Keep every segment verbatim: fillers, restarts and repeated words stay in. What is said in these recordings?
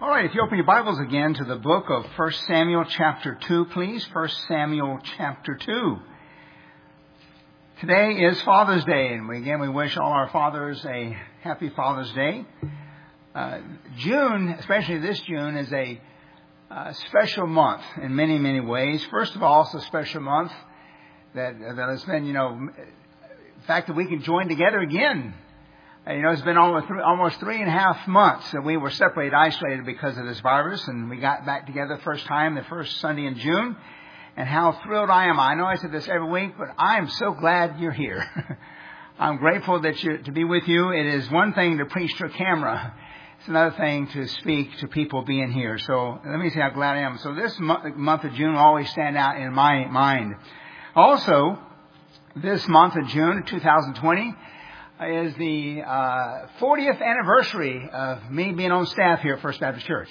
All right, if you open your Bibles again to the book of First Samuel chapter two, please. First Samuel chapter two. Today is Father's Day, and we, again, we wish all our fathers a happy Father's Day. Uh, June, especially this June, is a uh, special month in many, many ways. First of all, it's a special month that, that has been, you know, the fact that we can join together again. You know, it's been almost three, almost three and a half months that we were separated, isolated because of this virus, and we got back together the first time, the first Sunday in June. And how thrilled I am. I know I said this every week, but I am so glad you're here. I'm grateful that you to be with you. It is one thing to preach to a camera. It's another thing to speak to people being here. So let me see how glad I am. So this month, month of June will always stand out in my mind. Also, this month of June, two thousand twenty, is the uh, fortieth anniversary of me being on staff here at First Baptist Church.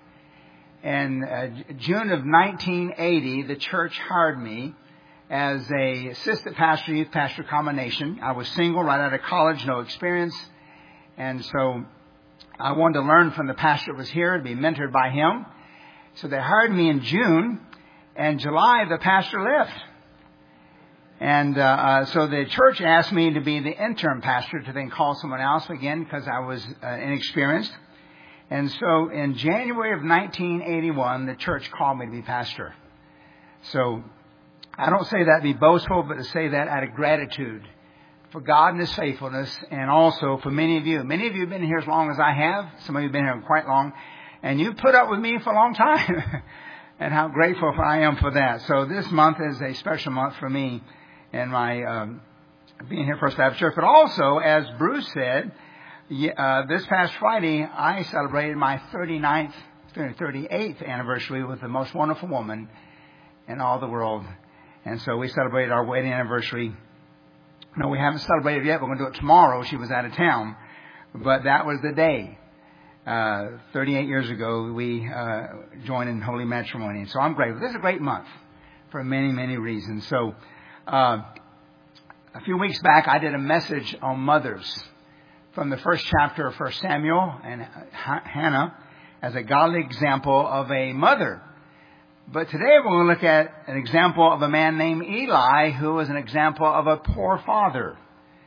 In uh, June of nineteen eighty, the church hired me as a assistant pastor, youth pastor combination. I was single, right out of college, no experience. And so I wanted to learn from the pastor that was here, to be mentored by him. So they hired me in June, and July the pastor left. And uh, uh, so the church asked me to be the interim pastor to then call someone else again because I was uh, inexperienced. And so in January of nineteen eighty-one, the church called me to be pastor. So I don't say that to be boastful, but to say that out of gratitude for God and His faithfulness, and also for many of you. Many of you have been here as long as I have. Some of you have been here quite long. And you've put up with me for a long time. And how grateful I am for that. So this month is a special month for me and my um, being here at First Baptist Church. But also, as Bruce said, uh, this past Friday, I celebrated my thirty-ninth, thirty-eighth anniversary with the most wonderful woman in all the world. And so we celebrated our wedding anniversary. No, we haven't celebrated yet. We're going to do it tomorrow. She was out of town. But that was the day. Uh, thirty-eight years ago, we uh, joined in holy matrimony. So I'm grateful. This is a great month for many, many reasons. So uh, a few weeks back, I did a message on mothers from the first chapter of First Samuel, and Hannah as a godly example of a mother. But today we're going to look at an example of a man named Eli, who was an example of a poor father.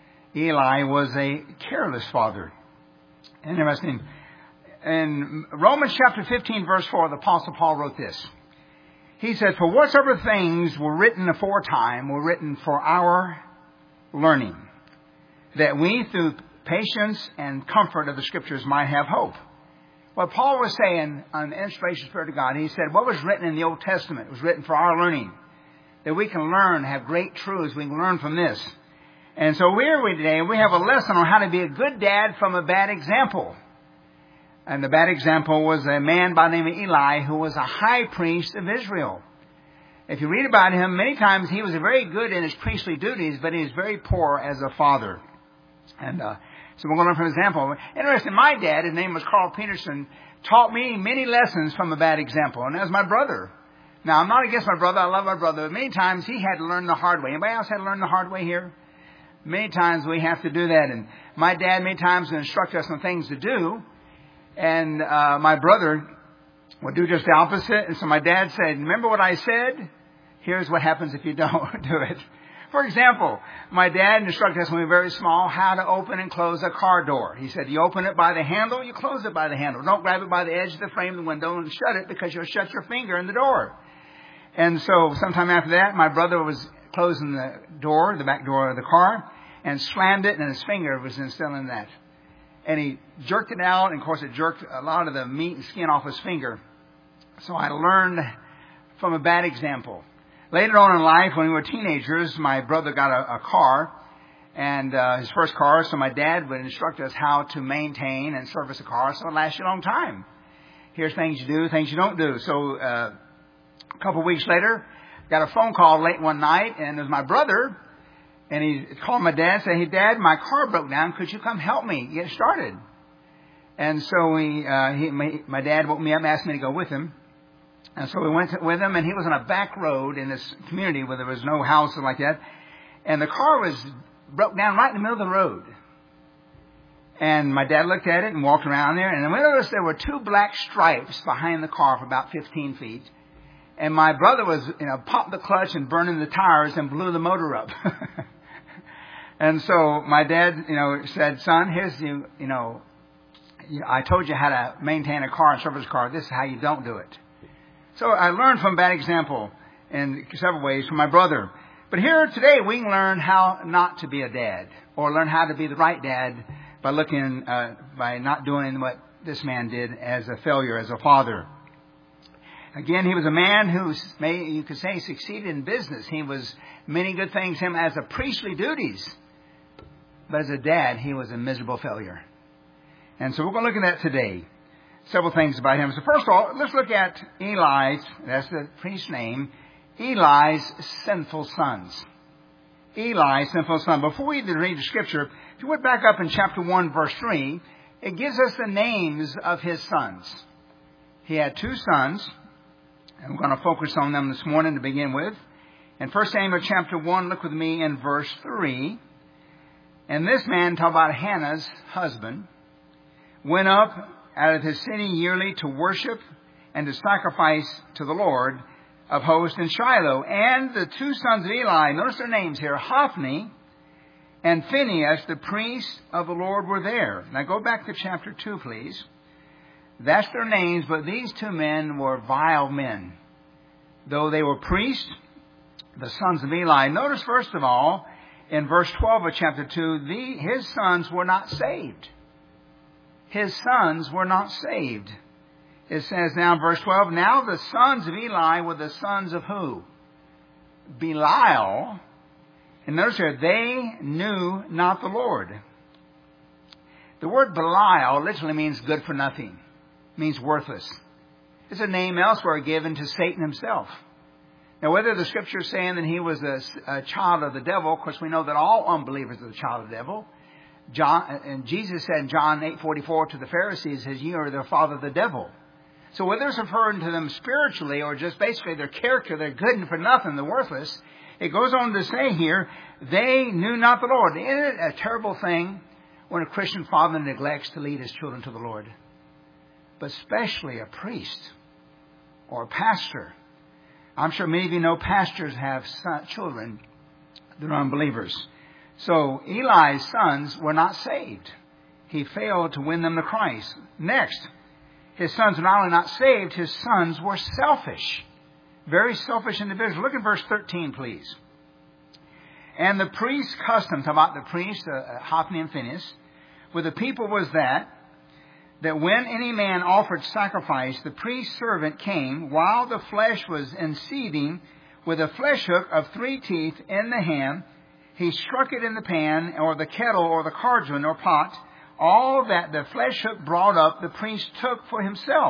Eli was a careless father. Interesting. In Romans chapter fifteen, verse four, the Apostle Paul wrote this. He said, "For whatsoever things were written aforetime were written for our learning, that we through patience and comfort of the Scriptures might have hope." What Paul was saying on the inspiration Spirit of God, he said, what was written in the Old Testament was written for our learning, that we can learn, have great truths. We can learn from this. And so where are we today? We have a lesson on how to be a good dad from a bad example. And the bad example was a man by the name of Eli, who was a high priest of Israel. If you read about him, many times he was very good in his priestly duties, but he was very poor as a father. And uh, so we're going to learn from an example. Interesting, my dad, his name was Carl Peterson, taught me many lessons from a bad example. And that was my brother. Now, I'm not against my brother. I love my brother. But many times he had to learn the hard way. Anybody else had to learn the hard way here? Many times we have to do that. And my dad many times would instruct us on things to do. And uh, my brother would do just the opposite. And so my dad said, remember what I said? Here's what happens if you don't do it. For example, my dad instructed us when we were very small how to open and close a car door. He said, you open it by the handle, you close it by the handle. Don't grab it by the edge of the frame of the window and shut it, because you'll shut your finger in the door. And so sometime after that, my brother was closing the door, the back door of the car, and slammed it, and his finger was still in that. And he jerked it out, and of course it jerked a lot of the meat and skin off his finger. So I learned from a bad example. Later on in life, when we were teenagers, my brother got a, a car, and uh, his first car, so my dad would instruct us how to maintain and service a car so it lasts you a long time. Here's things you do, things you don't do. So uh, a couple of weeks later, got a phone call late one night, and it was my brother, and he called my dad and said, hey, Dad, my car broke down. Could you come help me get started? And so we, uh, he, my, my dad woke me up and asked me to go with him. And so we went to, with him, and he was on a back road in this community where there was no houses like that. And the car was broke down right in the middle of the road. And my dad looked at it and walked around there, and I noticed there were two black stripes behind the car for about fifteen feet. And my brother was, you know, popped the clutch and burning the tires and blew the motor up. And so my dad, you know, said, son, here's you, you know, I told you how to maintain a car and service a car. This is how you don't do it. So I learned from that example in several ways from my brother. But here today we can learn how not to be a dad, or learn how to be the right dad by looking, uh, by not doing what this man did as a failure as a father. Again, he was a man who, may, you could say, succeeded in business. He was many good things, him as a priestly duties. But as a dad, he was a miserable failure. And so we're going to look at that today. Several things about him. So first of all, let's look at Eli's, that's the priest's name, Eli's sinful sons. Eli's sinful son. Before we read the scripture, if you went back up in chapter one, verse three, it gives us the names of his sons. He had two sons, and we're going to focus on them this morning to begin with. In First Samuel chapter one, look with me in verse three. And this man, talk about Hannah's husband, went up out of his city yearly to worship and to sacrifice to the Lord of hosts in Shiloh. And the two sons of Eli, notice their names here, Hophni and Phinehas, the priests of the Lord, were there. Now go back to chapter two, please. That's their names, but these two men were vile men. Though they were priests, the sons of Eli. Notice first of all, in verse twelve of chapter two, the, his sons were not saved. His sons were not saved. It says now in verse twelve, now the sons of Eli were the sons of who? Belial. And notice here, they knew not the Lord. The word Belial literally means good for nothing. It means worthless. It's a name elsewhere given to Satan himself. Now, whether the scripture is saying that he was a, a child of the devil, of course we know that all unbelievers are the child of the devil. John, and Jesus said in John eight forty-four to the Pharisees, says, you are the father of the devil. So whether it's referring to them spiritually or just basically their character, they're good and for nothing, they're worthless, it goes on to say here, they knew not the Lord. Isn't it a terrible thing when a Christian father neglects to lead his children to the Lord? But especially a priest or a pastor. I'm sure many of you know pastors have son, children that are unbelievers. So Eli's sons were not saved. He failed to win them to Christ. Next, his sons were not only not saved, his sons were selfish. Very selfish individuals. Look at verse thirteen, please. And the priest's custom, talk about the priests, uh, Hophni and Phinehas, with the people was that, that when any man offered sacrifice, the priest's servant came while the flesh was enseething with a flesh hook of three teeth in the hand. He struck it in the pan or the kettle or the cauldron or pot. All that the flesh hook brought up, the priest took for himself.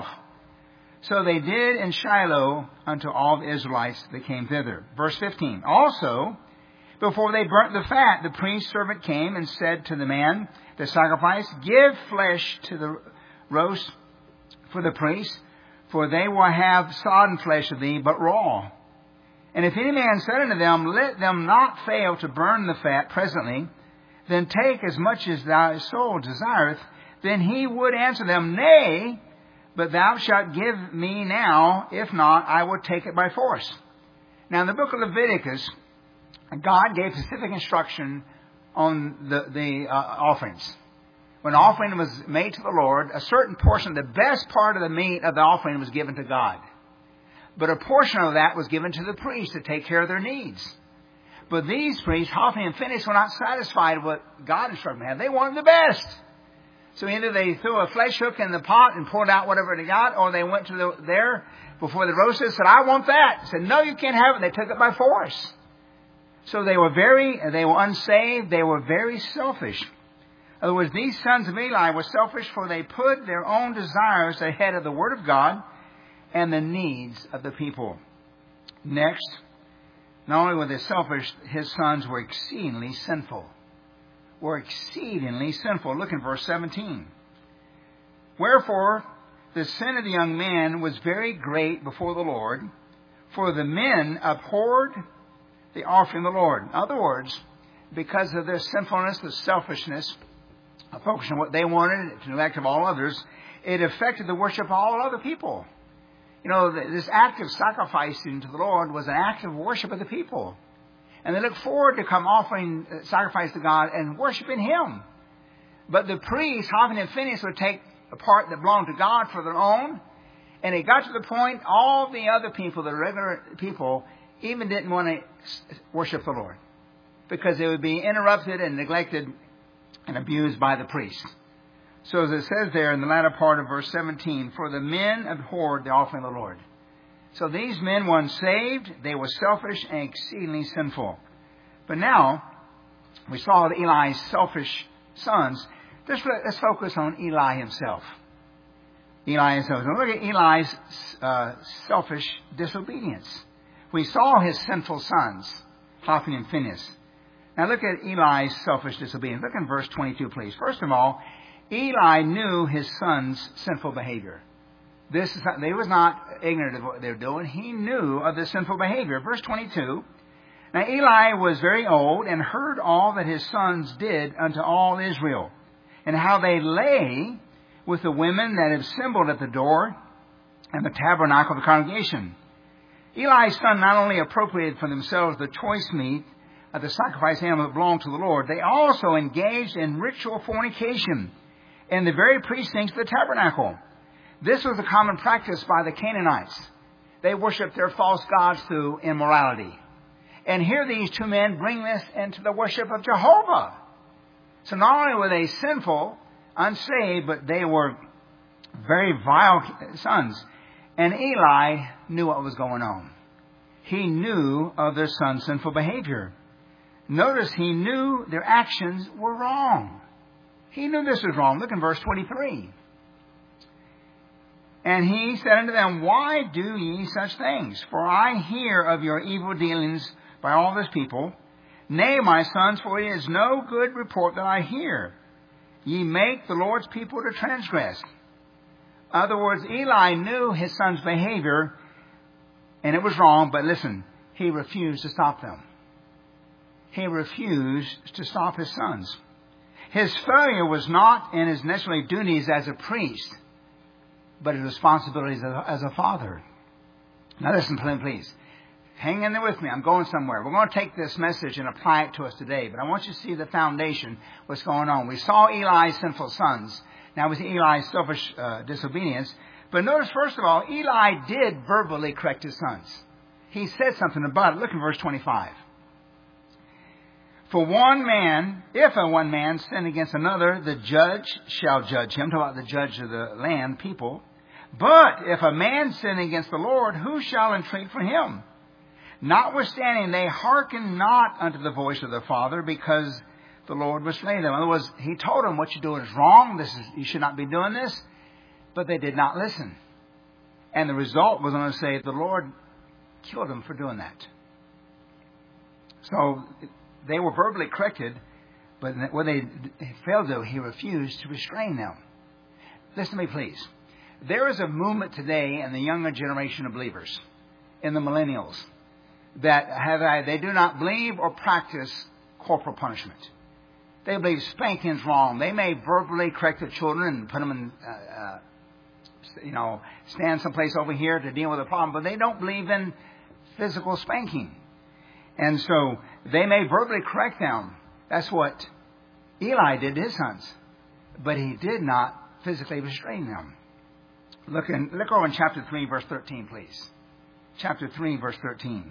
So they did in Shiloh unto all the Israelites that came thither. Verse fifteen. Also, before they burnt the fat, the priest's servant came and said to the man, the sacrifice, give flesh to the roast for the priest, for they will have sodden flesh of thee, but raw. And if any man said unto them, let them not fail to burn the fat presently, then take as much as thy soul desireth, then he would answer them, nay, but thou shalt give me now, if not, I will take it by force. Now in the book of Leviticus, God gave specific instruction on the, the uh, offerings. When an offering was made to the Lord, a certain portion, the best part of the meat of the offering was given to God. But a portion of that was given to the priests to take care of their needs. But these priests, Hophni and Phinehas, were not satisfied with what God instructed them to have. They wanted the best. So either they threw a flesh hook in the pot and poured out whatever they got, or they went to the, there before the roasters said, I want that. They said, no, you can't have it. They took it by force. So they were very, they were unsaved. They were very selfish. In other words, these sons of Eli were selfish, for they put their own desires ahead of the Word of God and the needs of the people. Next, not only were they selfish, his sons were exceedingly sinful. Were exceedingly sinful. Look in verse seventeen. Wherefore, the sin of the young man was very great before the Lord, for the men abhorred the offering of the Lord. In other words, because of their sinfulness, the selfishness, focused on what they wanted to the neglect of all others, it affected the worship of all other people. You know, this act of sacrificing to the Lord was an act of worship of the people. And they looked forward to come offering sacrifice to God and worshiping Him. But the priests, Hophni and Phinehas, would take a part that belonged to God for their own. And it got to the point all the other people, the regular people, even didn't want to worship the Lord, because they would be interrupted and neglected and abused by the priests. So as it says there in the latter part of verse seventeen, for the men abhorred the offering of the Lord. So these men, once saved, they were selfish and exceedingly sinful. But now, we saw Eli's selfish sons. Let's, let's focus on Eli himself. Eli himself. Now look at Eli's uh, selfish disobedience. We saw his sinful sons, Hophni and Phinehas. Now look at Eli's selfish disobedience. Look in verse twenty-two, please. First of all, Eli knew his son's sinful behavior. This is not, they was not ignorant of what they were doing. He knew of this sinful behavior. Verse twenty-two. Now Eli was very old and heard all that his sons did unto all Israel, and how they lay with the women that assembled at the door and the tabernacle of the congregation. Eli's son not only appropriated for themselves the choice meat of the sacrifice animal that belonged to the Lord, they also engaged in ritual fornication in the very precincts of the tabernacle. This was a common practice by the Canaanites. They worshiped their false gods through immorality. And here these two men bring this into the worship of Jehovah. So not only were they sinful, unsaved, but they were very vile sons. And Eli knew what was going on. He knew of their son's sinful behavior. Notice he knew their actions were wrong. He knew this was wrong. Look in verse twenty-three. And he said unto them, why do ye such things? For I hear of your evil dealings by all this people. Nay, my sons, for it is no good report that I hear. Ye make the Lord's people to transgress. In other words, Eli knew his son's behavior, and it was wrong, but listen, he refused to stop them. He refused to stop his sons. His failure was not in his necessary duties as a priest, but his responsibilities as a, as a father. Now listen, please. Hang in there with me. I'm going somewhere. We're going to take this message and apply it to us today. But I want you to see the foundation, what's going on. We saw Eli's sinful sons. Now we see Eli's selfish uh, disobedience. But notice, first of all, Eli did verbally correct his sons. He said something about it. Look in verse twenty-five. For one man, if a one man sin against another, the judge shall judge him. Talk about the judge of the land, people. But if a man sin against the Lord, who shall entreat for him? Notwithstanding, they hearken not unto the voice of their father, because the Lord would slay them. In other words, he told them what you're doing is wrong. This is, you should not be doing this. But they did not listen. And the result was going to say the Lord killed them for doing that. So they were verbally corrected, but what they failed to do, he refused to restrain them. Listen to me, please. There is a movement today in the younger generation of believers, in the millennials, that have they do not believe or practice corporal punishment. They believe spanking is wrong. They may verbally correct their children and put them in, uh, uh, you know, stand someplace over here to deal with a problem, but they don't believe in physical spanking. And so they may verbally correct them. That's what Eli did to his sons. But he did not physically restrain them. Look, in, look over in chapter three, verse thirteen, please. Chapter three, verse thirteen.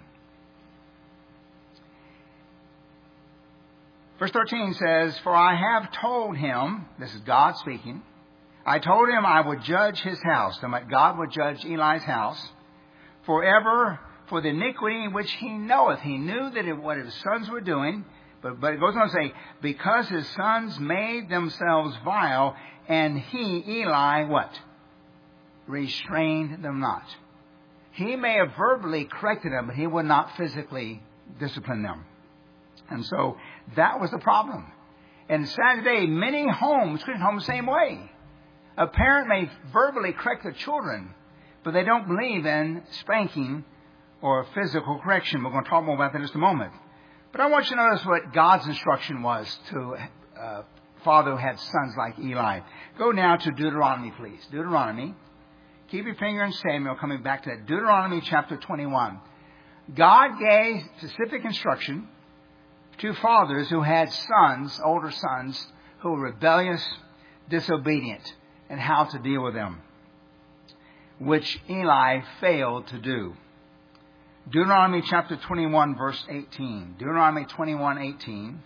Verse thirteen says, for I have told him, this is God speaking, I told him I would judge his house. So God would judge Eli's house forever for the iniquity which he knoweth. He knew that it, what his sons were doing, but, but it goes on to say, because his sons made themselves vile, and he, Eli, what? Restrained them not. He may have verbally corrected them, but he would not physically discipline them. And so that was the problem. And Saturday, many homes, Christian homes, the same way. A parent may verbally correct their children, but they don't believe in spanking or physical correction. We're going to talk more about that in just a moment. But I want you to notice what God's instruction was to uh, father who had sons like Eli. Go now to Deuteronomy, please. Deuteronomy. Keep your finger in Samuel, coming back to that. Deuteronomy chapter twenty-one. God gave specific instruction to fathers who had sons, older sons, who were rebellious, disobedient, and how to deal with them, which Eli failed to do. Deuteronomy chapter twenty-one, verse eighteen. Deuteronomy twenty-one, eighteen.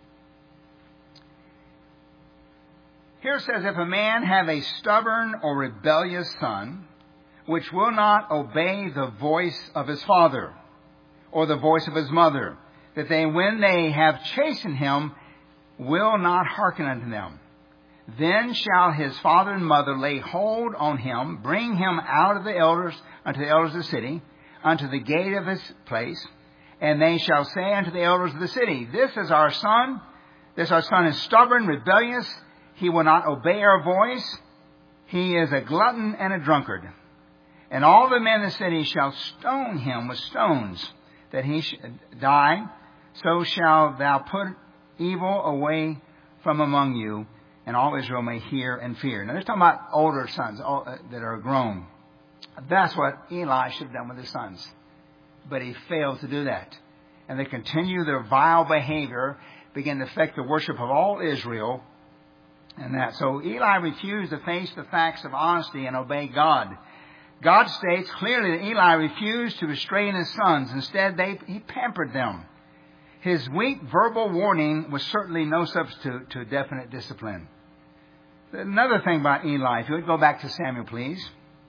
Here it says, if a man have a stubborn or rebellious son, which will not obey the voice of his father, or the voice of his mother, that they, when they have chastened him, will not hearken unto them, then shall his father and mother lay hold on him, bring him out of the elders unto the elders of the city, unto the gate of his place, and they shall say unto the elders of the city, this is our son, this our son is stubborn, rebellious, he will not obey our voice, he is a glutton and a drunkard. And all the men of the city shall stone him with stones, that he should die. So shalt thou put evil away from among you, and all Israel may hear and fear. Now, they're talking about older sons that are grown. That's what Eli should have done with his sons. But he failed to do that. And they continue their vile behavior, begin to affect the worship of all Israel. And that. So Eli refused to face the facts of honesty and obey God. God states clearly that Eli refused to restrain his sons. Instead, they, he pampered them. His weak verbal warning was certainly no substitute to definite discipline. Another thing about Eli, if you would go back to Samuel, please.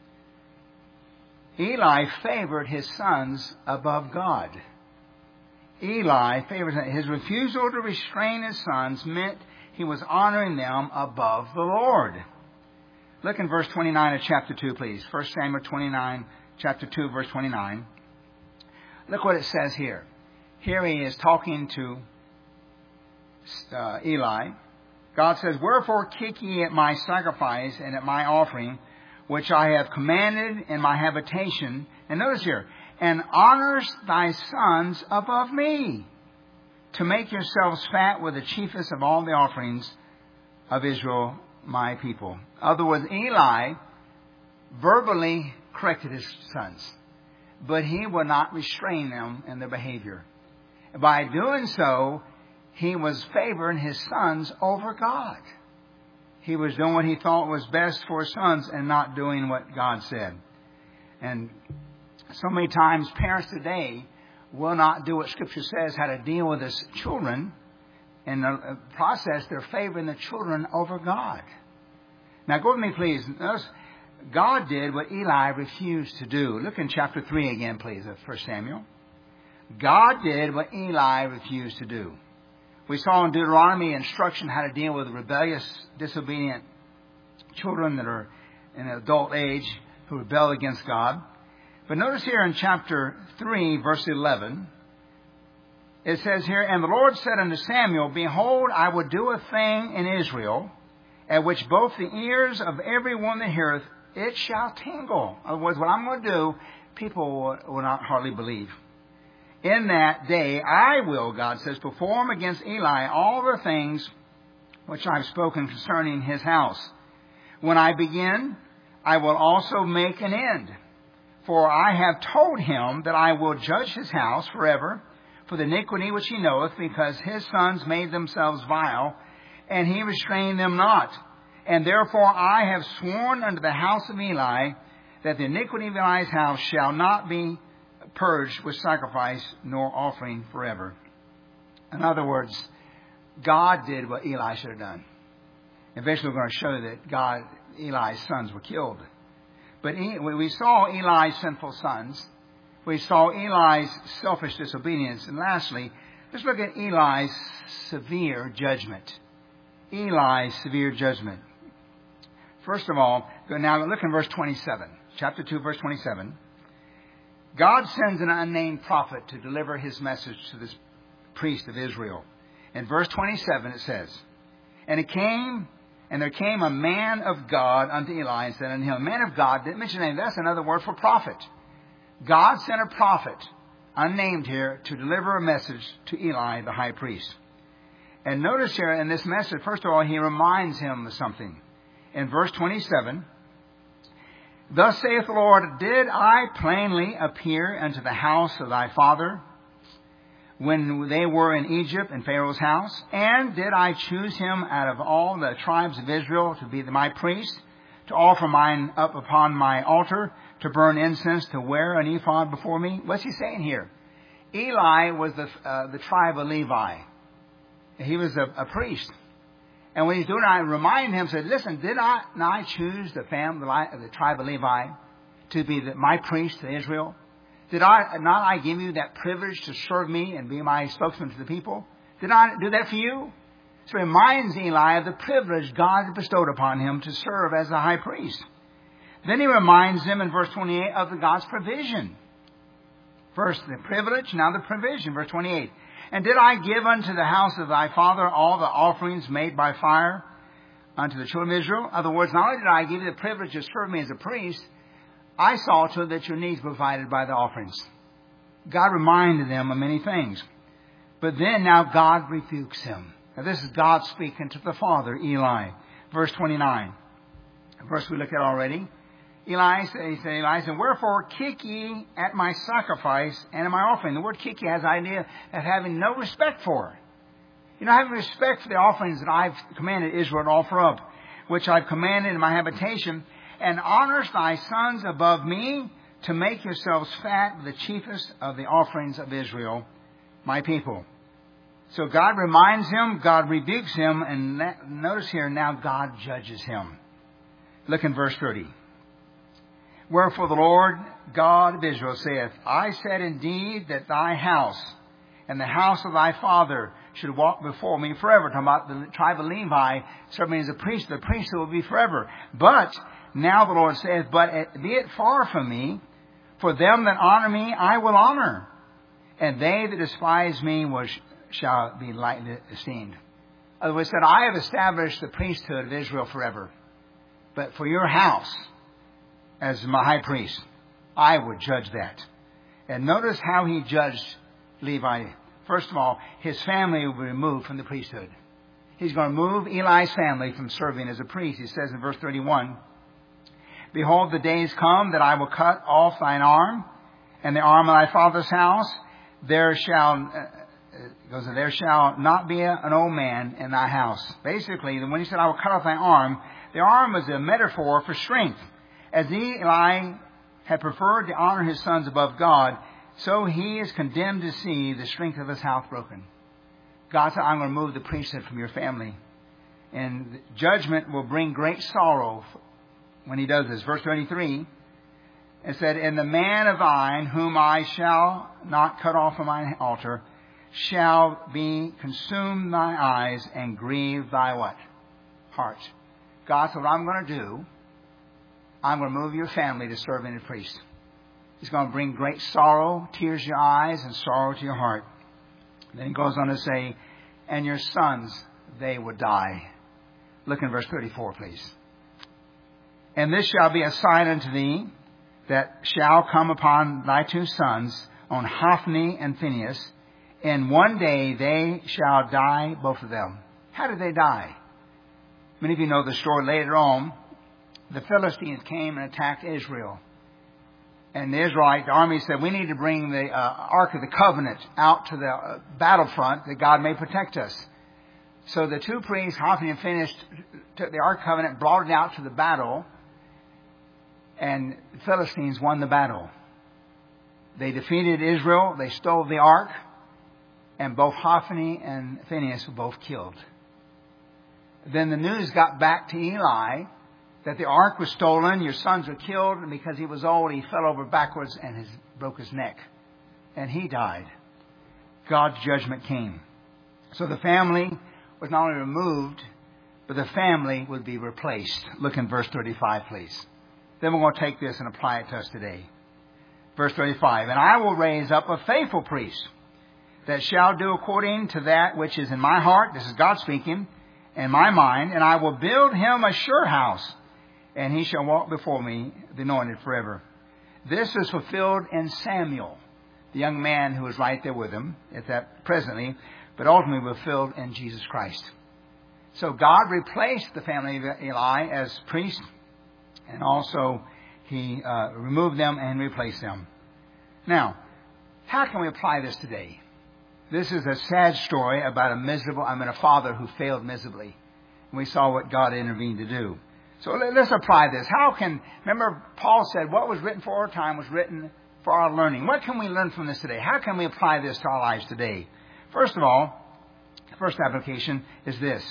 Eli favored his sons above God. Eli favored his refusal to restrain his sons meant he was honoring them above the Lord. Look in verse twenty-nine of chapter two, please. First Samuel twenty-nine, chapter two, verse twenty-nine. Look what it says here. Here he is talking to uh, Eli. God says, wherefore kick ye at my sacrifice and at my offering, which I have commanded in my habitation. And notice here, and honors thy sons above me, to make yourselves fat with the chiefest of all the offerings of Israel, my people. In other words, Eli verbally corrected his sons, but he would not restrain them in their behavior. By doing so, he was favoring his sons over God. He was doing what he thought was best for his sons and not doing what God said. And so many times parents today will not do what Scripture says how to deal with his children. In the process, they're favoring the children over God. Now go with me, please. Notice God did what Eli refused to do. Look in chapter three again, please, of First Samuel. God did what Eli refused to do. We saw in Deuteronomy instruction how to deal with rebellious, disobedient children that are in adult age who rebel against God. But notice here in chapter three, verse eleven, it says here, and the Lord said unto Samuel, behold, I will do a thing in Israel, at which both the ears of every one that heareth, it shall tingle. In other words, what I'm going to do, people will not hardly believe. In that day I will, God says, perform against Eli all the things which I have spoken concerning his house. When I begin, I will also make an end. For I have told him that I will judge his house forever for the iniquity which he knoweth, because his sons made themselves vile, and he restrained them not. And therefore I have sworn unto the house of Eli that the iniquity of Eli's house shall not be purged with sacrifice nor offering forever. In other words, God did what Eli should have done. Eventually we're going to show that God, Eli's sons were killed. But we saw Eli's sinful sons. We saw Eli's selfish disobedience. And lastly, let's look at Eli's severe judgment. Eli's severe judgment. First of all, now look in verse twenty-seven. Chapter two, verse twenty-seven. God sends an unnamed prophet to deliver his message to this priest of Israel. In verse twenty-seven it says, And it came, and there came a man of God unto Eli and said unto him, man of God, didn't mention anything. That's another word for prophet. God sent a prophet, unnamed here, to deliver a message to Eli, the high priest. And notice here in this message, first of all, he reminds him of something. In verse twenty-seven, thus saith the Lord, did I plainly appear unto the house of thy father when they were in Egypt in Pharaoh's house? And did I choose him out of all the tribes of Israel to be my priest, to offer mine up upon my altar, to burn incense, to wear an ephod before me? What's he saying here? Eli was the uh, the tribe of Levi. He was a, a priest. And when he's doing it, I remind him, said, listen, did I not choose the family, the tribe of Levi to be the, my priest to Israel? Did I not I give you that privilege to serve me and be my spokesman to the people? Did I do that for you? So it reminds Eli of the privilege God bestowed upon him to serve as a high priest. Then he reminds them in verse twenty-eight of the God's provision. First the privilege, now the provision. Verse twenty-eight. And did I give unto the house of thy father all the offerings made by fire unto the children of Israel? In other words, not only did I give you the privilege to serve me as a priest, I saw to it that your needs were provided by the offerings. God reminded them of many things. But then now God rebukes him. Now this is God speaking to the father, Eli. Verse twenty-nine. A verse we looked at already. Eli said, he said, Eli said, wherefore kick ye at my sacrifice and at my offering? The word kick ye has the idea of having no respect for. You know, having respect for the offerings that I've commanded Israel to offer up, which I've commanded in my habitation, and honors thy sons above me, to make yourselves fat with the chiefest of the offerings of Israel, my people. So God reminds him, God rebukes him, and notice here now God judges him. Look in verse thirty. Wherefore the Lord God of Israel saith, I said indeed that thy house and the house of thy father should walk before me forever. Talking about the tribe of Levi serving as a priest. The priesthood will be forever. But now the Lord saith, but be it far from me, for them that honor me I will honor, and they that despise me will, shall be lightly esteemed. In other words, said, I have established the priesthood of Israel forever. But for your house, as my high priest, I would judge that. And notice how he judged Levi. First of all, his family will be removed from the priesthood. He's going to move Eli's family from serving as a priest. He says in verse thirty-one, behold, the days come that I will cut off thine arm and the arm of thy father's house. There shall, uh, there shall not be a, an old man in thy house. Basically, when he said, I will cut off thy arm, the arm was a metaphor for strength. As Eli had preferred to honor his sons above God, so he is condemned to see the strength of his house broken. God said, I'm going to remove the priesthood from your family. And judgment will bring great sorrow when he does this. Verse thirty-three, it said, and the man of thine, whom I shall not cut off from mine altar, shall be consume thy eyes and grieve thy what? Heart. God said, what I'm going to do, I'm going to move your family to serve in a priest. He's going to bring great sorrow, tears to your eyes, and sorrow to your heart. And then he goes on to say, and your sons, they will die. Look in verse thirty-four, please. And this shall be a sign unto thee, that shall come upon thy two sons, on Hophni and Phinehas. And one day they shall die, both of them. How did they die? Many of you know the story later on. The Philistines came and attacked Israel. And the Israelite army said, we need to bring the uh, Ark of the Covenant out to the uh, battlefront that God may protect us. So the two priests, Hophni and Phinehas, took the Ark of the Covenant, brought it out to the battle, and the Philistines won the battle. They defeated Israel, they stole the Ark, and both Hophni and Phinehas were both killed. Then the news got back to Eli that the ark was stolen, your sons were killed, and because he was old, he fell over backwards and his, broke his neck. And he died. God's judgment came. So the family was not only removed, but the family would be replaced. Look in verse thirty-five, please. Then we're going to take this and apply it to us today. Verse thirty-five, and I will raise up a faithful priest that shall do according to that which is in my heart. This is God speaking. In my mind. And I will build him a sure house, and he shall walk before me, the anointed, forever. This is fulfilled in Samuel, the young man who was right there with him at that presently. but ultimately fulfilled in Jesus Christ. So God replaced the family of Eli as priests, and also He uh, removed them and replaced them. Now, how can we apply this today? This is a sad story about a miserable, I mean a father who failed miserably. And we saw what God intervened to do. So let's apply this. How can, remember Paul said, what was written for our time was written for our learning. What can we learn from this today? How can we apply this to our lives today? First of all, the first application is this.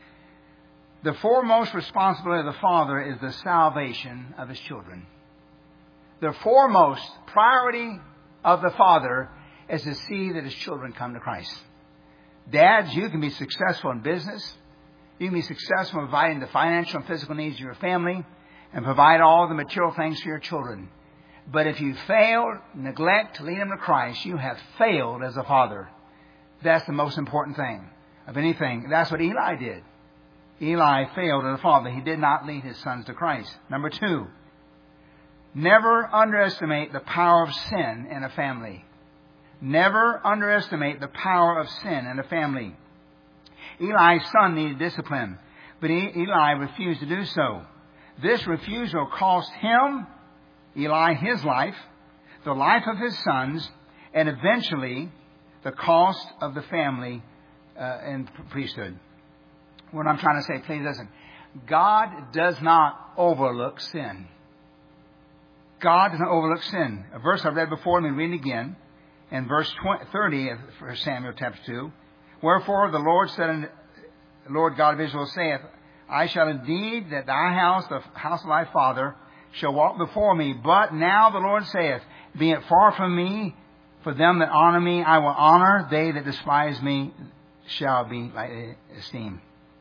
The foremost responsibility of the father is the salvation of his children. The foremost priority of the father is to see that his children come to Christ. Dads, you can be successful in business. You can be successful in providing the financial and physical needs of your family and provide all the material things for your children. But if you fail, neglect to lead them to Christ, you have failed as a father. That's the most important thing of anything. That's what Eli did. Eli failed as a father. He did not lead his sons to Christ. Number two, never underestimate the power of sin in a family. Never underestimate the power of sin in a family. Eli's son needed discipline, but Eli refused to do so. This refusal cost him, Eli, his life, the life of his sons, and eventually the cost of the family uh, and priesthood. What I'm trying to say, please listen. God does not overlook sin. God does not overlook sin. A verse I read before, let me read it again. In verse thirty of First Samuel chapter two, wherefore the Lord said, unto the Lord God of Israel saith, I shall indeed that thy house, the house of thy father, shall walk before me. But now the Lord saith, be it far from me, for them that honor me I will honor, they that despise me shall be esteemed.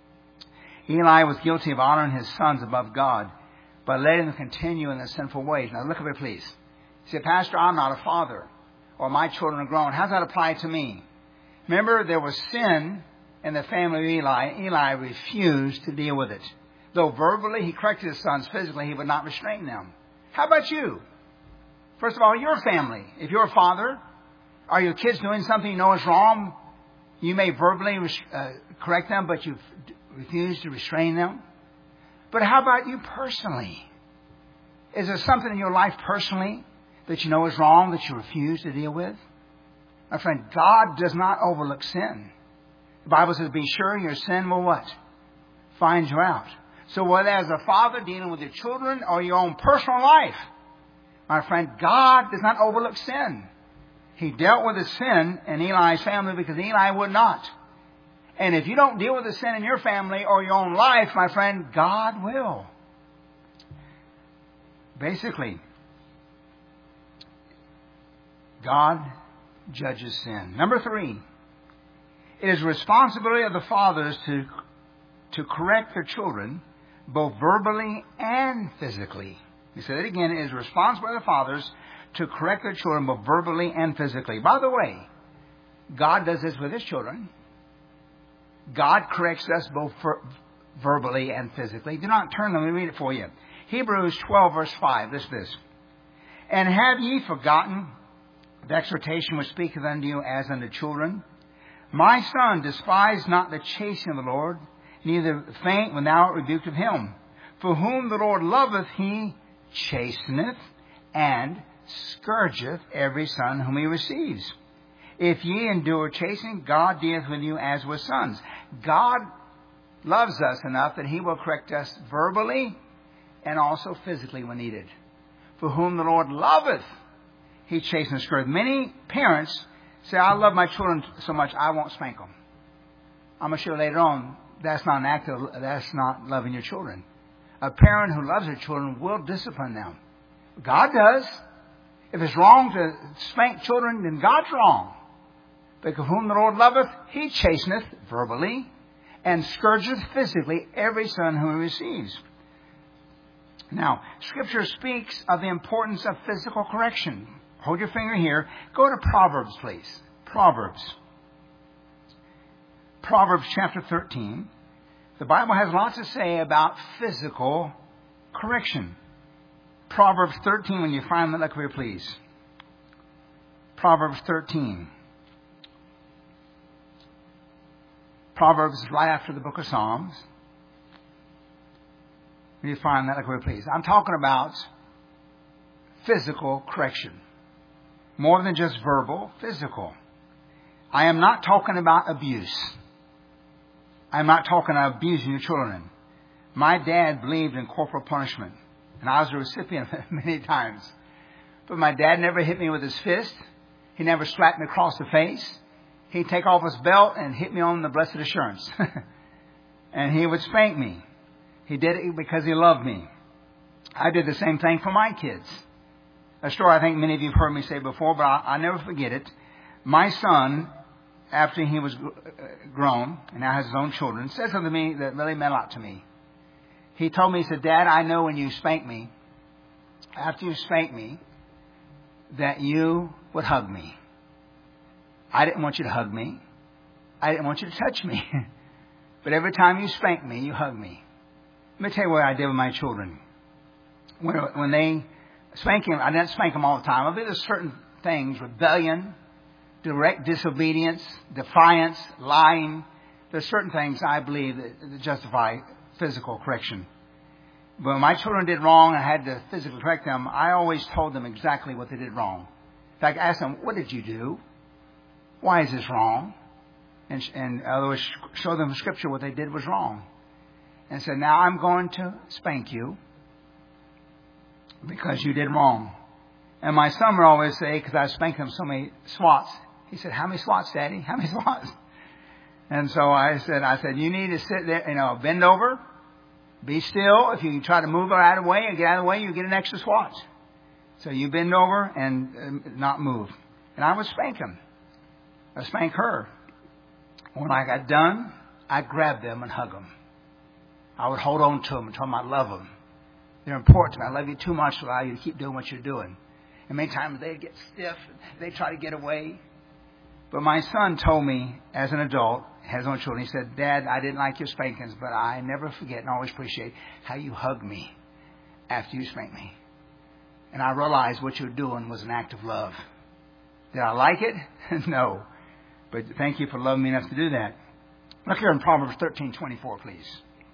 Eli was guilty of honoring his sons above God, by letting them continue in their sinful ways. Now look at me, please. You say, Pastor, I'm not a father, or my children are grown. How does that apply to me? Remember, there was sin in the family of Eli. Eli refused to deal with it. Though verbally he corrected his sons, physically he would not restrain them. How about you? First of all, your family. If you're a father, are your kids doing something you know is wrong? You may verbally uh, correct them, but you refuse to restrain them. But how about you personally? Is there something in your life personally that you know is wrong that you refuse to deal with? My friend, God does not overlook sin. The Bible says, be sure your sin will what? Find you out. So whether as a father dealing with your children or your own personal life, my friend, God does not overlook sin. He dealt with the sin in Eli's family because Eli would not. And if you don't deal with the sin in your family or your own life, my friend, God will. Basically, God judges sin. Number three, it is the responsibility of the fathers to, to correct their children, both verbally and physically. Let me say that again. It is the responsibility of the fathers to correct their children, both verbally and physically. By the way, God does this with His children. God corrects us both verbally and physically. Do not turn them. Let me read it for you. Hebrews twelve, verse five. This, this. And have ye forgotten the exhortation which speaketh unto you as unto children? My son, despise not the chastening of the Lord, neither faint when thou art rebuked of him. For whom the Lord loveth, he chasteneth and scourgeth every son whom he receives. If ye endure chastening, God dealeth with you as with sons. God loves us enough that He will correct us verbally and also physically when needed. For whom the Lord loveth, He chasteneth and scourgeth. Many parents say, I love my children so much I won't spank them. I'm going to show you later on, that's not an act of, that's not loving your children. A parent who loves their children will discipline them. God does. If it's wrong to spank children, then God's wrong. Because whom the Lord loveth, He chasteneth verbally and scourgeth physically every son whom He receives. Now, Scripture speaks of the importance of physical correction. Hold your finger here. Go to Proverbs, please. Proverbs. Proverbs chapter thirteen. The Bible has lots to say about physical correction. Proverbs thirteen, when you find that, look here, please. Proverbs thirteen. Proverbs is right after the book of Psalms. When you find that, look where please. I'm talking about physical correction. More than just verbal, physical. I am not talking about abuse. I'm not talking about abusing your children. My dad believed in corporal punishment, and I was a recipient of it many times. But my dad never hit me with his fist. He never slapped me across the face. He'd take off his belt and hit me on the blessed assurance. And he would spank me. He did it because he loved me. I did the same thing for my kids. A story I think many of you have heard me say before, but I, I never forget it. My son, after he was grown and now has his own children, said something to me that really meant a lot to me. He told me, he said, Dad, I know when you spank me, after you spank me, that you would hug me. I didn't want you to hug me. I didn't want you to touch me. But every time you spank me, you hug me. Let me tell you what I did with my children. When, when they spank them, I didn't spank them all the time. I mean, there's certain things, rebellion, direct disobedience, defiance, lying. There's certain things I believe that, that justify physical correction. But when my children did wrong and I had to physically correct them, I always told them exactly what they did wrong. In fact, I asked them, what did you do? Why is this wrong? And, and otherwise show them in Scripture what they did was wrong. And said, now I'm going to spank you because you did wrong. And my son would always say, because I spanked him so many swats, he said, how many swats, Daddy? How many swats? And so I said, I said, you need to sit there, you know, bend over, be still. If you try to move out of the way and get out of the way, you get an extra swat. So you bend over and uh, not move. And I would spank him. I spank her. When I got done, I'd grab them and hug them. I would hold on to them and tell them I love them. They're important to me. I love you too much to allow you to keep doing what you're doing. And many times they get stiff. They try to get away. But my son told me as an adult, has his own children, he said, Dad, I didn't like your spankings, but I never forget and always appreciate how you hugged me after you spanked me. And I realized what you were doing was an act of love. Did I like it? No. But thank you for loving me enough to do that. Look here in Proverbs thirteen twenty-four, please.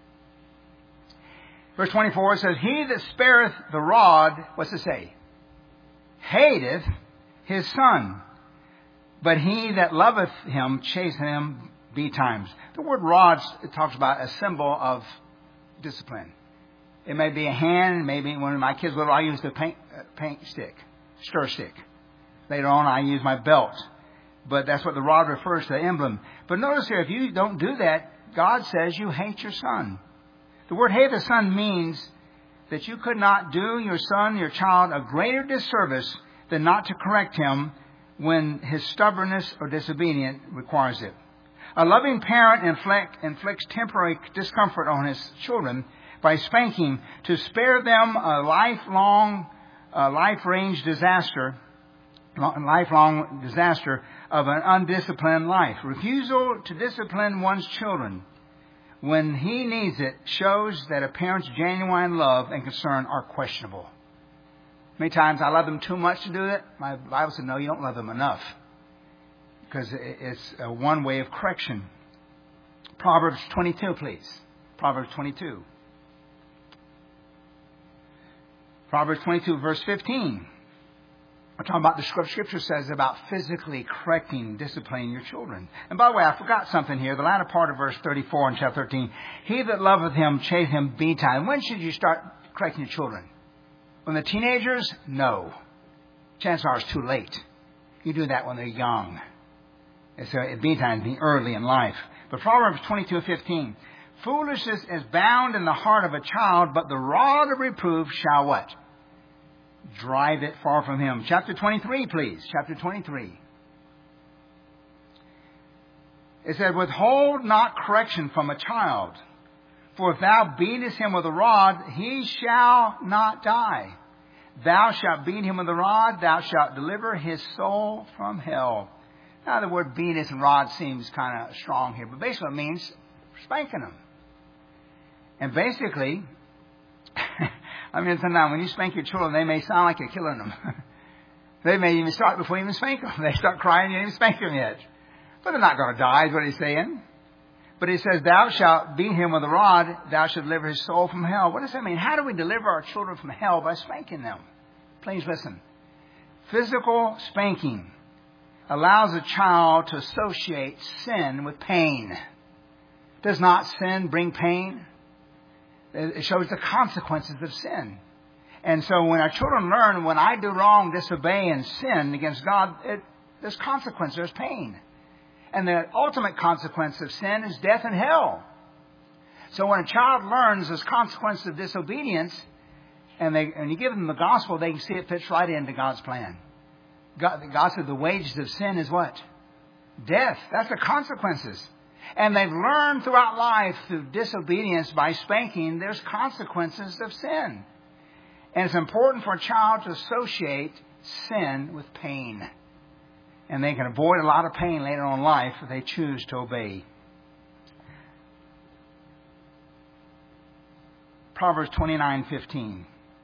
Verse twenty-four says, he that spareth the rod, what's it say? Hateth his son. But he that loveth him chaseth him betimes. The word rod, it talks about a symbol of discipline. It may be a hand, maybe when my kids were little, I used a paint, uh, paint stick, stir stick. Later on, I used my belt. But that's what the rod refers to, the emblem. But notice here, if you don't do that, God says you hate your son. The word hate the son means that you could not do your son, your child, a greater disservice than not to correct him when his stubbornness or disobedience requires it. A loving parent inflict, inflicts temporary discomfort on his children by spanking to spare them a lifelong, uh, life-range disaster, lifelong disaster of an undisciplined life. Refusal to discipline one's children when he needs it shows that a parent's genuine love and concern are questionable. Many times I love them too much to do it. My Bible said, no, you don't love them enough. Because it's a one way of correction. Proverbs twenty-two, please. Proverbs twenty-two. Proverbs twenty-two, verse fifteen. We're talking about the Scripture says about physically correcting, disciplining your children. And by the way, I forgot something here. The latter part of verse thirty-four in chapter thirteen. He that loveth him chaseth him betime. When should you start correcting your children? When they're teenagers? No. Chances are it's too late. You do that when they're young. It's a betime, being early in life. But Proverbs twenty-two fifteen. Foolishness is bound in the heart of a child, but the rod of reproof shall what? Drive it far from him. Chapter twenty-three, please. Chapter twenty-three. It said, withhold not correction from a child, for if thou beatest him with a rod, he shall not die. Thou shalt beat him with a rod, thou shalt deliver his soul from hell. Now the word beatest and rod seems kind of strong here, but basically it means spanking them. And basically, I mean, sometimes when you spank your children, they may sound like you're killing them. They may even start before you even spank them. They start crying, you didn't even spank them yet. But they're not going to die, is what he's saying. But he says, thou shalt beat him with a rod, thou shalt deliver his soul from hell. What does that mean? How do we deliver our children from hell? By spanking them. Please listen. Physical spanking allows a child to associate sin with pain. Does not sin bring pain? It shows the consequences of sin. And so when our children learn, when I do wrong, disobey, and sin against God, it, there's consequence, there's pain. And the ultimate consequence of sin is death and hell. So when a child learns this consequence of disobedience, and, they, and you give them the gospel, they can see it fits right into God's plan. God, God said the wages of sin is what? Death. That's the consequences. And they've learned throughout life through disobedience by spanking, there's consequences of sin. And it's important for a child to associate sin with pain. And they can avoid a lot of pain later on in life if they choose to obey. Proverbs twenty-nine fifteen.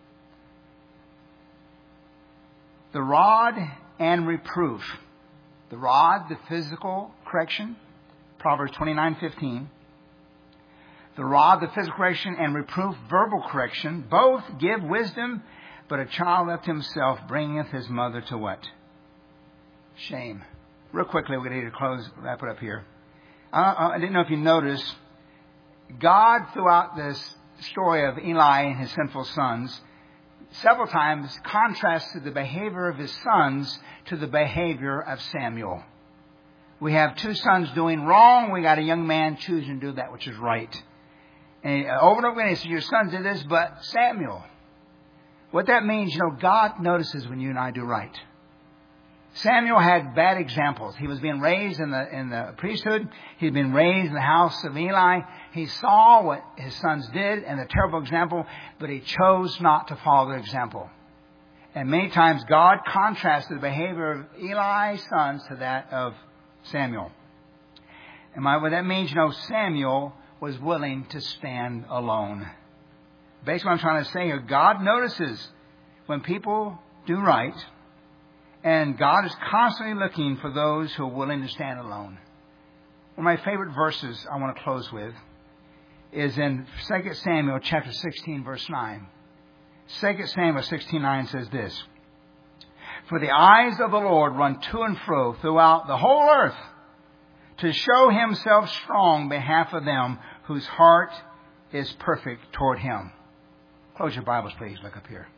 The rod and reproof. The rod, the physical correction. Proverbs twenty-nine fifteen. The rod, the physical correction, and reproof, verbal correction, both give wisdom, but a child left himself bringeth his mother to what? Shame. Real quickly, we're going to close, wrap it up here. Uh, I didn't know if you noticed, God, throughout this story of Eli and his sinful sons, several times contrasted the behavior of his sons to the behavior of Samuel. We have two sons doing wrong. We got a young man choosing to do that which is right. And over and over again, he says, your sons did this, but Samuel. What that means, you know, God notices when you and I do right. Samuel had bad examples. He was being raised in the in the priesthood. He'd been raised in the house of Eli. He saw what his sons did and the terrible example, but he chose not to follow the example. And many times God contrasted the behavior of Eli's sons to that of Samuel. And my, what that means, you know, Samuel was willing to stand alone. Basically what I'm trying to say here, God notices when people do right, and God is constantly looking for those who are willing to stand alone. One of my favorite verses I want to close with is in Second Samuel chapter sixteen, verse nine. Second Samuel sixteen nine says this. For the eyes of the Lord run to and fro throughout the whole earth to show himself strong on behalf of them whose heart is perfect toward him. Close your Bibles, please. Look up here.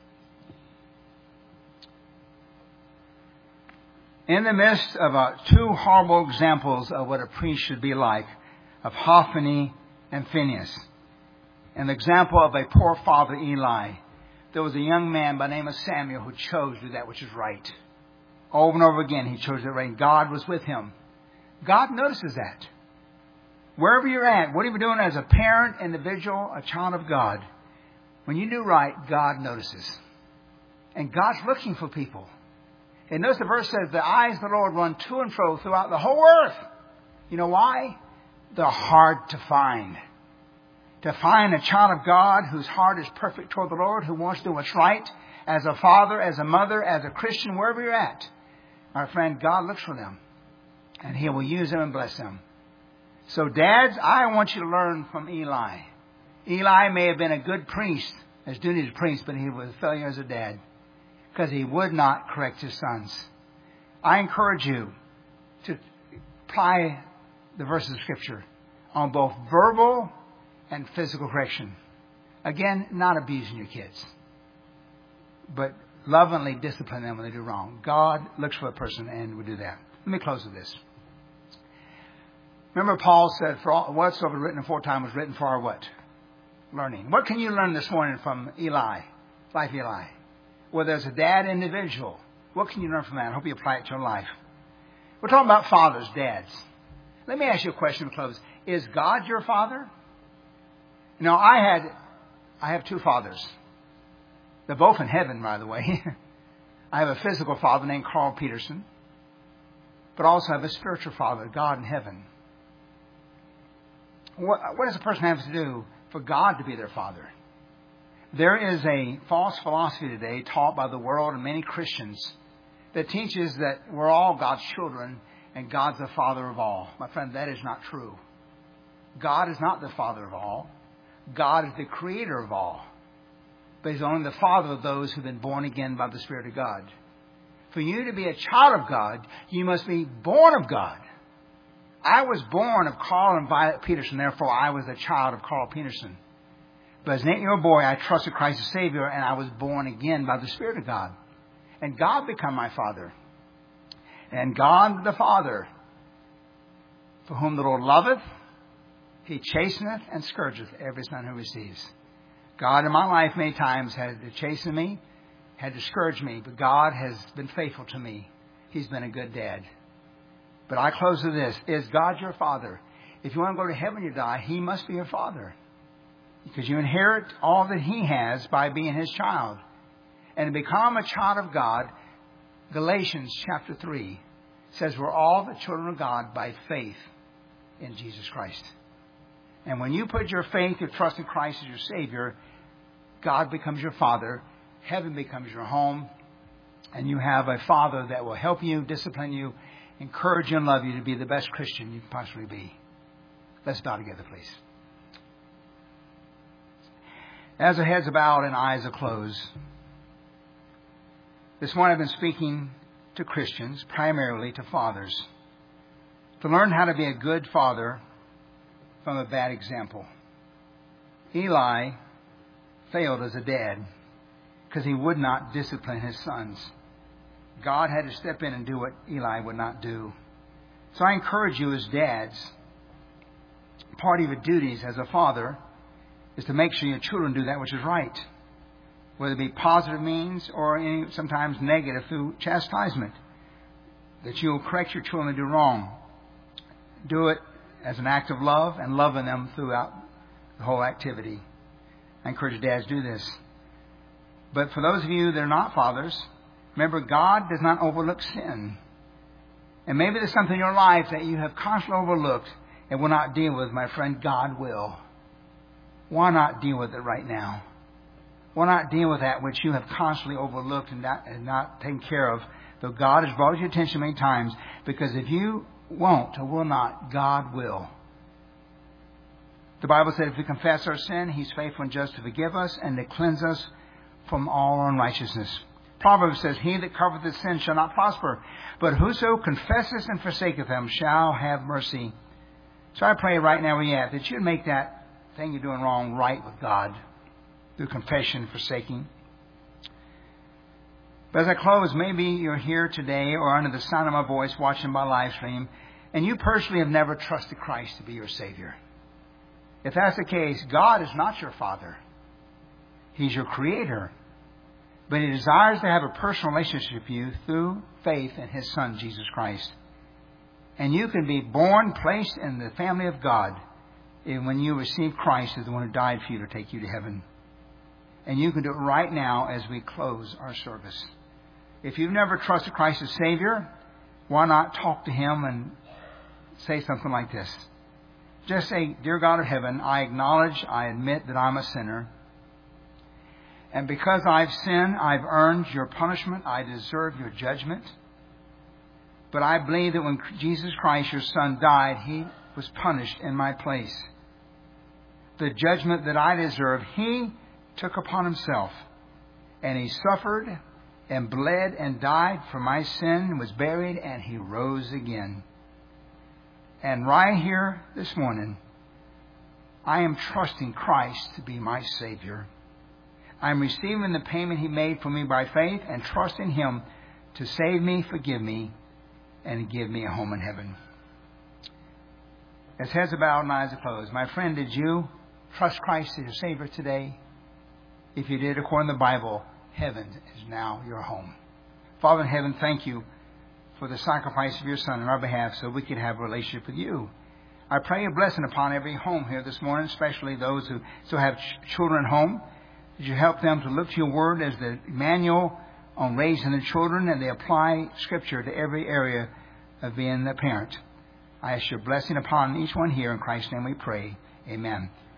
In the midst of uh, two horrible examples of what a priest should be like, of Hophni and Phinehas, and the example of a poor father, Eli, there was a young man by the name of Samuel who chose to do that which is right. Over and over again, he chose that right. And God was with him. God notices that. Wherever you're at, whatever you're doing as a parent, individual, a child of God, when you do right, God notices. And God's looking for people. And notice the verse says, the eyes of the Lord run to and fro throughout the whole earth. You know why? They're hard to find. To find a child of God whose heart is perfect toward the Lord, who wants to do what's right, as a father, as a mother, as a Christian, wherever you're at, our friend, God looks for them. And He will use them and bless them. So dads, I want you to learn from Eli. Eli may have been a good priest, as duty as a priest, but he was a failure as a dad. Because he would not correct his sons. I encourage you to apply the verses of Scripture on both verbal and physical correction. Again, not abusing your kids, but lovingly discipline them when they do wrong. God looks for a person and will do that. Let me close with this. Remember Paul said, "For all, whatsoever written aforetime was written for our what? Learning." What can you learn this morning from Eli, life Eli? Whether as a dad individual, what can you learn from that? I hope you apply it to your life. We're talking about fathers, dads. Let me ask you a question to close. Is God your father? You know, I had, I have two fathers. They're both in heaven, by the way. I have a physical father named Carl Peterson, but also have a spiritual father, God in heaven. What, what does a person have to do for God to be their father? There is a false philosophy today taught by the world and many Christians that teaches that we're all God's children and God's the Father of all. My friend, that is not true. God is not the Father of all. God is the Creator of all. But He's only the Father of those who have been born again by the Spirit of God. For you to be a child of God, you must be born of God. I was born of Carl and Violet Peterson, therefore I was a child of Carl Peterson. But as an eight-year-old boy, I trusted Christ as Savior, and I was born again by the Spirit of God. And God became my Father. And God the Father, for whom the Lord loveth, He chasteneth and scourgeth every son who receives. God in my life many times had to chasten me, had to scourge me, but God has been faithful to me. He's been a good dad. But I close with this. Is God your Father? If you want to go to heaven, you die, He must be your Father. Because you inherit all that He has by being His child. And to become a child of God, Galatians chapter three says we're all the children of God by faith in Jesus Christ. And when you put your faith, your trust in Christ as your Savior, God becomes your Father, heaven becomes your home, and you have a Father that will help you, discipline you, encourage you, and love you to be the best Christian you can possibly be. Let's bow together, please. As our heads are bowed and eyes are closed, this morning I've been speaking to Christians, primarily to fathers, to learn how to be a good father from a bad example. Eli failed as a dad because he would not discipline his sons. God had to step in and do what Eli would not do. So I encourage you as dads, part of your duties as a father is to make sure your children do that which is right, whether it be positive means or any, sometimes negative through chastisement, that you will correct your children to do wrong. Do it as an act of love and loving them throughout the whole activity. I encourage dads to do this. But for those of you that are not fathers, remember, God does not overlook sin. And maybe there's something in your life that you have constantly overlooked and will not deal with. My friend, God will. Why not deal with it right now? Why not deal with that which you have constantly overlooked and not, and not taken care of, though God has brought your attention many times? Because if you won't or will not, God will. The Bible said if we confess our sin, He's faithful and just to forgive us and to cleanse us from all unrighteousness. Proverbs says, He that covereth his sin shall not prosper, but whoso confesseth and forsaketh them shall have mercy. So I pray right now where you're at that you'd make that thing you're doing wrong right with God through confession and forsaking. But as I close, maybe you're here today or under the sound of my voice watching my live stream, and you personally have never trusted Christ to be your Savior. If that's the case, God is not your Father. He's your Creator. But He desires to have a personal relationship with you through faith in His Son, Jesus Christ. And you can be born, placed in the family of God when you receive Christ as the one who died for you to take you to heaven. And you can do it right now as we close our service. If you've never trusted Christ as Savior, why not talk to Him and say something like this? Just say, Dear God of heaven, I acknowledge, I admit that I'm a sinner. And because I've sinned, I've earned your punishment. I deserve your judgment. But I believe that when Jesus Christ, your Son, died, He was punished in my place. The judgment that I deserve, He took upon Himself. And He suffered and bled and died for my sin and was buried, and He rose again. And right here this morning, I am trusting Christ to be my Savior. I'm receiving the payment He made for me by faith and trusting Him to save me, forgive me, and give me a home in heaven. As heads are bowed and eyes are closed, my friend, did you trust Christ as your Savior today? If you did, according to the Bible, heaven is now your home. Father in heaven, thank you for the sacrifice of your Son on our behalf so we can have a relationship with you. I pray a blessing upon every home here this morning, especially those who still have ch- children at home. That you help them to look to your word as the manual on raising the children, and they apply Scripture to every area of being a parent. I ask your blessing upon each one here. In Christ's name we pray. Amen.